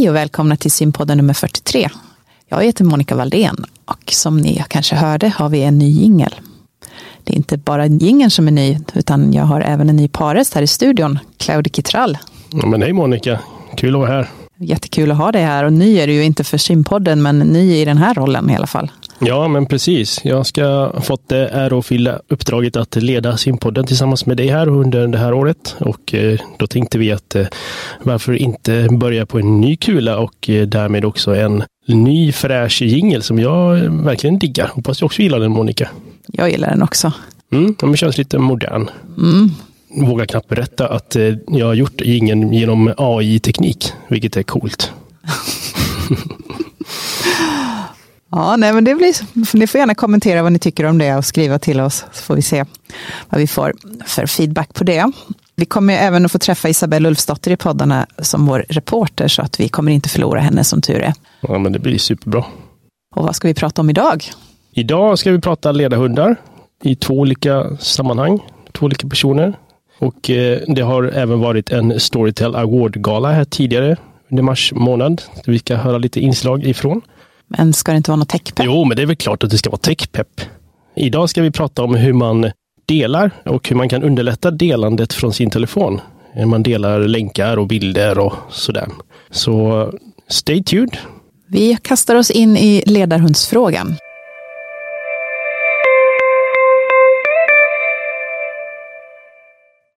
Hej och välkomna till Simpodden nummer 43. Jag heter Monica Valdén och som ni kanske hörde har vi en ny jingle. Det är inte bara jingeln som är ny utan jag har även en ny parest här i studion, Claudia Kittrall. Ja, men hej Monica, kul att vara här. Jättekul att ha dig här och ny är du ju inte för Simpodden men ny i den här rollen i alla fall. Ja men precis, jag ska fått det ärofyllda uppdraget att leda Simpodden tillsammans med dig här under det här året och då tänkte vi att varför inte börja på en ny kula och därmed också en ny fräsch jingle som jag verkligen diggar. Hoppas du också gillar den Monica. Jag gillar den också. Den känns lite modern. Vågar knappt berätta att jag har gjort jingeln genom AI-teknik, vilket är coolt. Ja, nej, men ni får gärna kommentera vad ni tycker om det och skriva till oss så får vi se vad vi får för feedback på det. Vi kommer även att få träffa Isabelle Ulfsdotter i poddarna som vår reporter så att vi kommer inte förlora henne som tur är. Ja, men det blir superbra. Och vad ska vi prata om idag? Idag ska vi prata ledarhundar i 2 olika sammanhang, 2 olika personer. Och det har även varit en Storytel Award-gala här tidigare under mars månad. Vi ska höra lite inslag ifrån. Men ska det inte vara något techpepp? Jo, men det är väl klart att det ska vara techpepp. Idag ska vi prata om hur man delar och hur man kan underlätta delandet från sin telefon. Man delar länkar och bilder och sådär. Så stay tuned. Vi kastar oss in i ledarhundsfrågan.